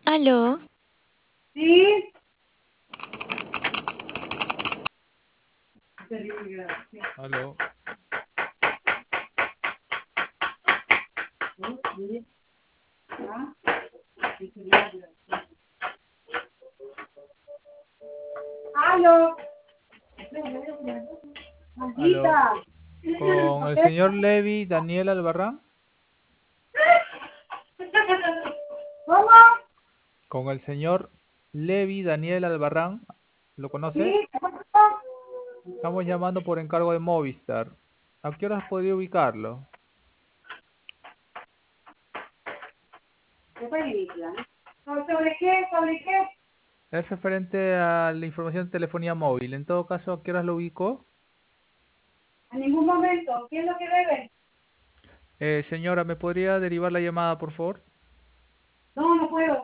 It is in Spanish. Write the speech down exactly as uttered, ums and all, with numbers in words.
Aló, Sí, Aló, aló, aló. maldita. Con el señor Levi Daniel Albarrán. ¿Cómo? Con el señor Levi Daniel Albarrán. ¿Lo conoce? Sí, ¿qué pasó? Estamos llamando por encargo de Movistar. ¿A qué horas podría ubicarlo? ¿Qué fue ridícula, ¿no? ¿Sobre qué? ¿Sobre qué? Es referente a la información de telefonía móvil. En todo caso, ¿a qué horas lo ubicó? En ningún momento. ¿Qué es lo que debe? Eh, señora, ¿me podría derivar la llamada, por favor? No, no puedo.